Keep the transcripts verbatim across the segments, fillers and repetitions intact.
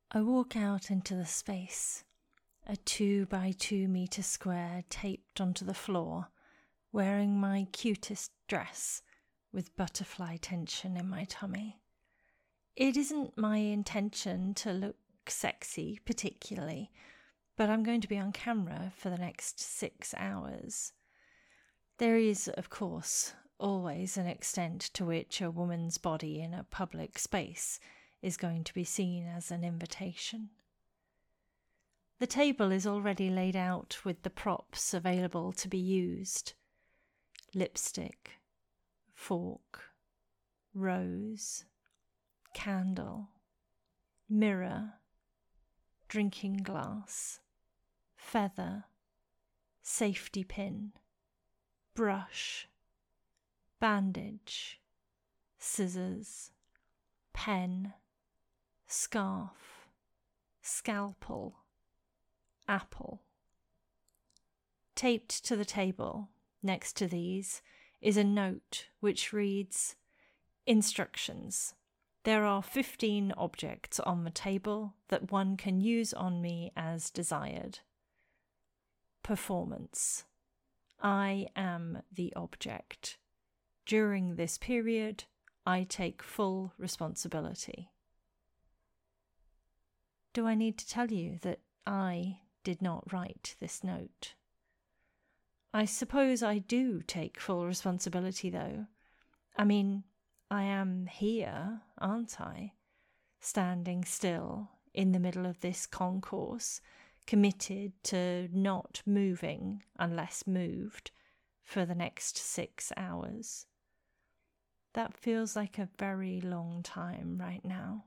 I walk out into the space, a two by two metre square taped onto the floor, wearing my cutest dress with butterfly tension in my tummy. It isn't my intention to look sexy particularly, but I'm going to be on camera for the next six hours. There is, of course, always an extent to which a woman's body in a public space is going to be seen as an invitation. The table is already laid out with the props available to be used. Lipstick, fork, rose, candle, mirror, drinking glass, feather, safety pin, brush, bandage, scissors, pen, scarf, scalpel, apple. Taped to the table, next to these, is a note which reads, "Instructions. There are fifteen objects on the table that one can use on me as desired. Performance. I am the object. During this period, I take full responsibility." Do I need to tell you that I did not write this note? I suppose I do take full responsibility, though. I mean, I am here, aren't I? Standing still in the middle of this concourse, committed to not moving unless moved for the next six hours. That feels like a very long time right now.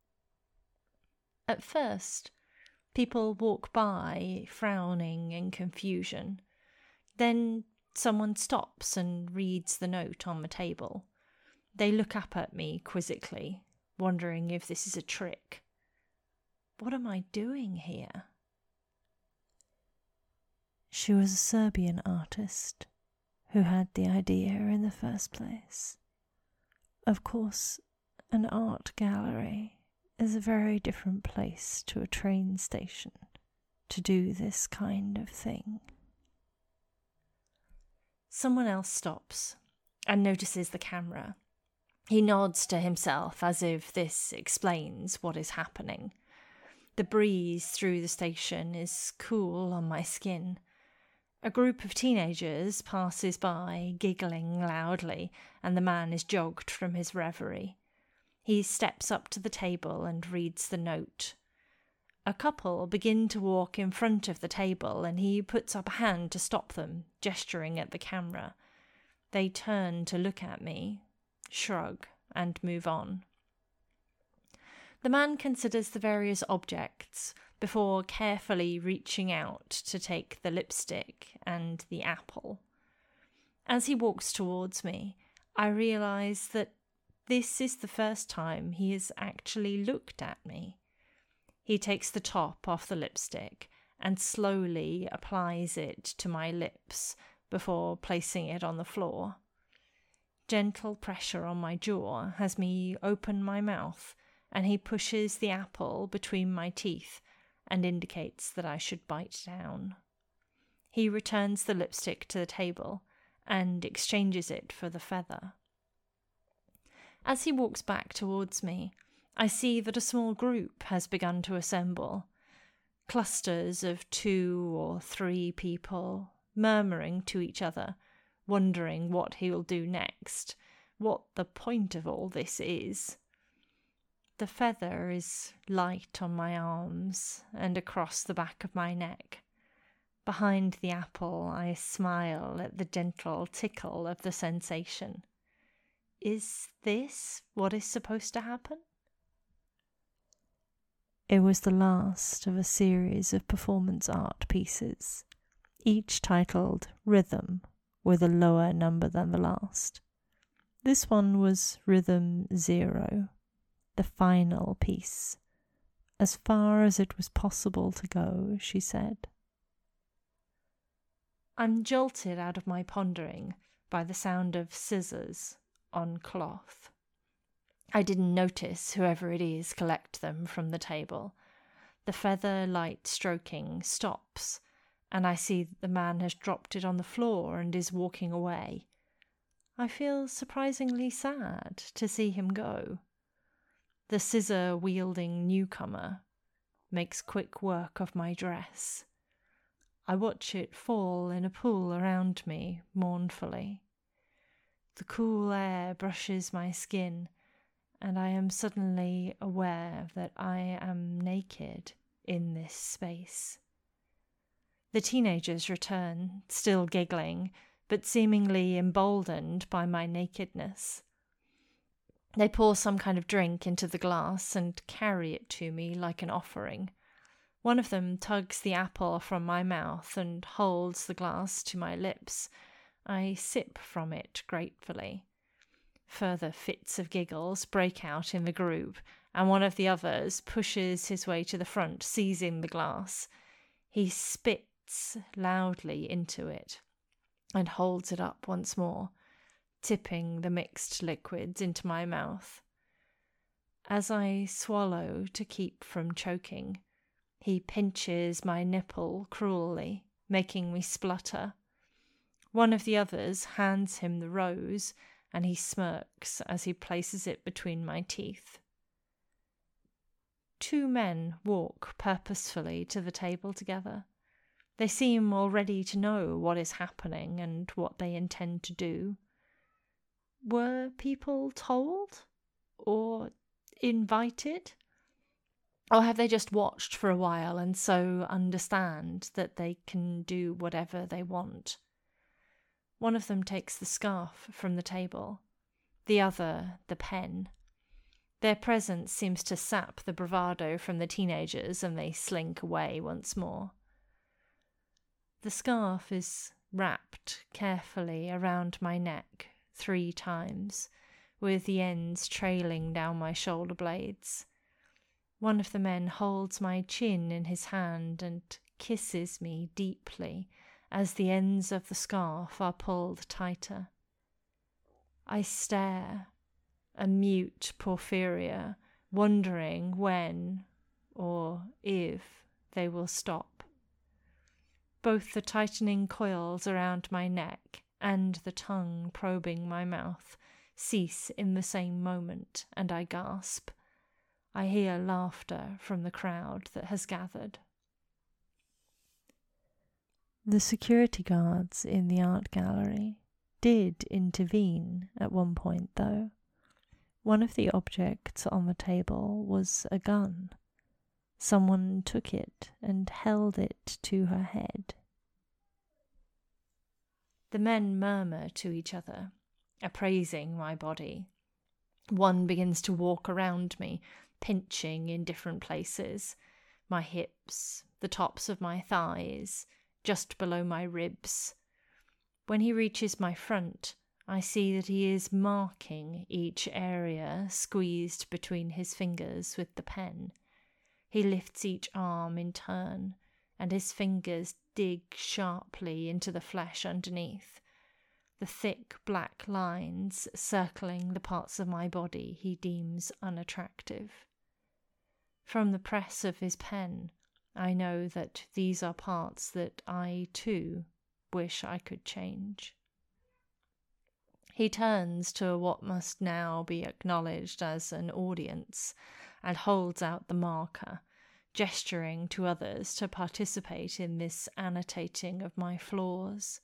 At first, people walk by, frowning in confusion. Then someone stops and reads the note on the table. They look up at me quizzically, wondering if this is a trick. What am I doing here? She was a Serbian artist who had the idea in the first place. Of course, an art gallery is a very different place to a train station to do this kind of thing. Someone else stops and notices the camera. He nods to himself as if this explains what is happening. The breeze through the station is cool on my skin. A group of teenagers passes by, giggling loudly, and the man is jogged from his reverie. He steps up to the table and reads the note. A couple begin to walk in front of the table, and he puts up a hand to stop them, gesturing at the camera. They turn to look at me, shrug, and move on. The man considers the various objects before carefully reaching out to take the lipstick and the apple. As he walks towards me, I realise that this is the first time he has actually looked at me. He takes the top off the lipstick and slowly applies it to my lips before placing it on the floor. Gentle pressure on my jaw has me open my mouth, and he pushes the apple between my teeth and indicates that I should bite down. He returns the lipstick to the table and exchanges it for the feather. As he walks back towards me, I see that a small group has begun to assemble. Clusters of two or three people, murmuring to each other, wondering what he will do next, what the point of all this is. The feather is light on my arms and across the back of my neck. Behind the apple, I smile at the gentle tickle of the sensation. Is this what is supposed to happen? It was the last of a series of performance art pieces, each titled Rhythm, with a lower number than the last. This one was Rhythm Zero, the final piece, as far as it was possible to go, she said. I'm jolted out of my pondering by the sound of scissors on cloth. I didn't notice whoever it is collect them from the table. The feather light stroking stops, and I see that the man has dropped it on the floor and is walking away. I feel surprisingly sad to see him go. The scissor-wielding newcomer makes quick work of my dress. I watch it fall in a pool around me mournfully. The cool air brushes my skin, and I am suddenly aware that I am naked in this space. The teenagers return, still giggling, but seemingly emboldened by my nakedness. They pour some kind of drink into the glass and carry it to me like an offering. One of them tugs the apple from my mouth and holds the glass to my lips. I sip from it gratefully. Further fits of giggles break out in the group, and one of the others pushes his way to the front, seizing the glass. He spits loudly into it and holds it up once more, tipping the mixed liquids into my mouth. As I swallow to keep from choking, he pinches my nipple cruelly, making me splutter. One of the others hands him the rose, and he smirks as he places it between my teeth. Two men walk purposefully to the table together. They seem already to know what is happening and what they intend to do. Were people told? Or invited? Or have they just watched for a while and so understand that they can do whatever they want? One of them takes the scarf from the table, the other the pen. Their presence seems to sap the bravado from the teenagers, and they slink away once more. The scarf is wrapped carefully around my neck three times, with the ends trailing down my shoulder blades. One of the men holds my chin in his hand and kisses me deeply as the ends of the scarf are pulled tighter. I stare, a mute Porphyria, wondering when or if they will stop. Both the tightening coils around my neck and the tongue probing my mouth cease in the same moment, and I gasp. I hear laughter from the crowd that has gathered. The security guards in the art gallery did intervene at one point, though. One of the objects on the table was a gun. Someone took it and held it to her head. The men murmur to each other, appraising my body. One begins to walk around me, pinching in different places, my hips, the tops of my thighs, just below my ribs. When he reaches my front, I see that he is marking each area squeezed between his fingers with the pen. He lifts each arm in turn, and his fingers dig sharply into the flesh underneath, the thick black lines circling the parts of my body he deems unattractive. From the press of his pen, I know that these are parts that I, too, wish I could change. He turns to what must now be acknowledged as an audience and holds out the marker, gesturing to others to participate in this annotating of my flaws.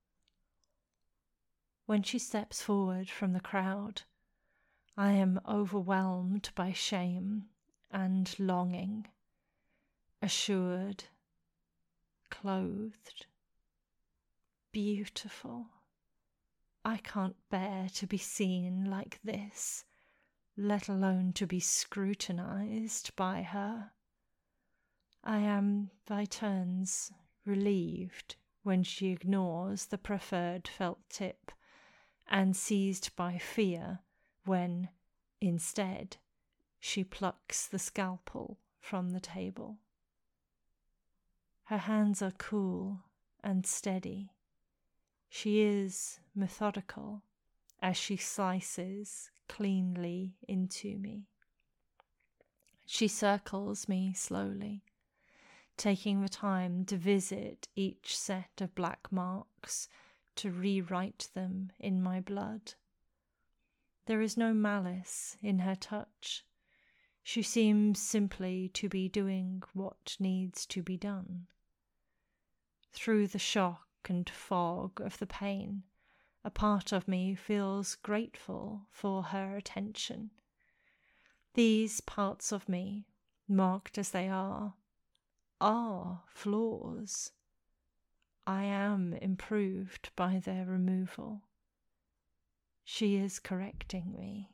When she steps forward from the crowd, I am overwhelmed by shame and longing, assured, clothed, beautiful. I can't bear to be seen like this, let alone to be scrutinized by her. I am, by turns, relieved when she ignores the preferred felt tip, and seized by fear when, instead, she plucks the scalpel from the table. Her hands are cool and steady. She is methodical as she slices cleanly into me. She circles me slowly, taking the time to visit each set of black marks, to rewrite them in my blood. There is no malice in her touch. She seems simply to be doing what needs to be done. Through the shock and fog of the pain, a part of me feels grateful for her attention. These parts of me, marked as they are, are flaws. I am improved by their removal. She is correcting me.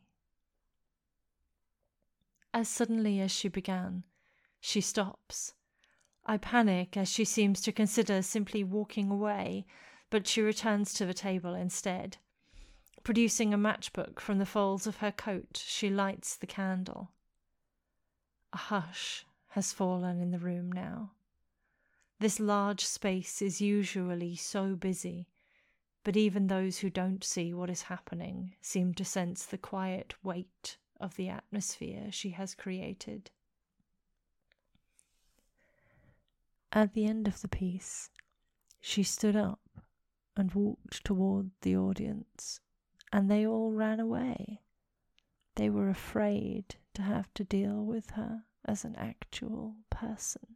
As suddenly as she began, she stops. I panic as she seems to consider simply walking away, but she returns to the table instead. Producing a matchbook from the folds of her coat, she lights the candle. A hush has fallen in the room now. This large space is usually so busy, but even those who don't see what is happening seem to sense the quiet weight of the atmosphere she has created. At the end of the piece, she stood up and walked toward the audience, and they all ran away. They were afraid to have to deal with her as an actual person.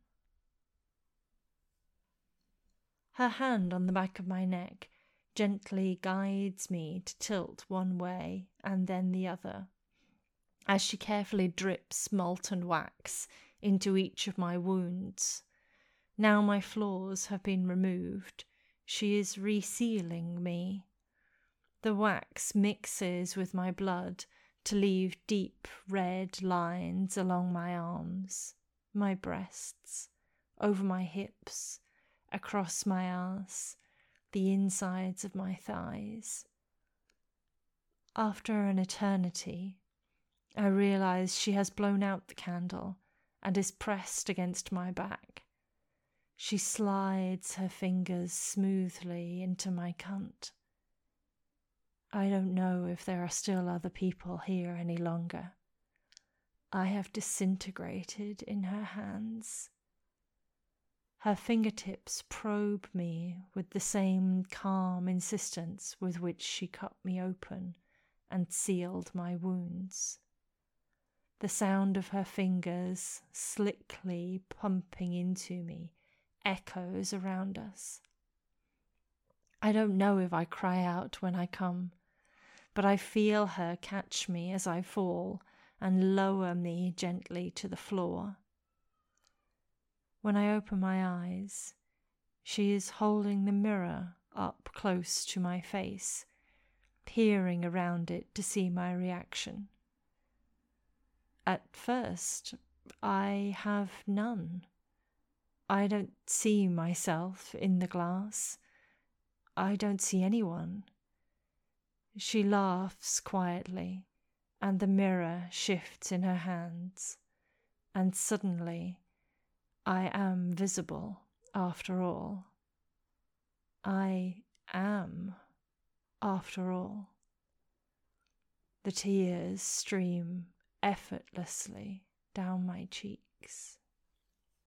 Her hand on the back of my neck gently guides me to tilt one way and then the other, as she carefully drips molten wax into each of my wounds. Now my flaws have been removed, she is resealing me. The wax mixes with my blood to leave deep red lines along my arms, my breasts, over my hips, across my ass, the insides of my thighs. After an eternity, I realize she has blown out the candle and is pressed against my back. She slides her fingers smoothly into my cunt. I don't know if there are still other people here any longer. I have disintegrated in her hands. Her fingertips probe me with the same calm insistence with which she cut me open and sealed my wounds. The sound of her fingers slickly pumping into me echoes around us. I don't know if I cry out when I come, but I feel her catch me as I fall and lower me gently to the floor. When I open my eyes, she is holding the mirror up close to my face, peering around it to see my reaction. At first, I have none. I don't see myself in the glass. I don't see anyone. She laughs quietly, and the mirror shifts in her hands, and suddenly I am visible after all. I am after all. The tears stream effortlessly down my cheeks.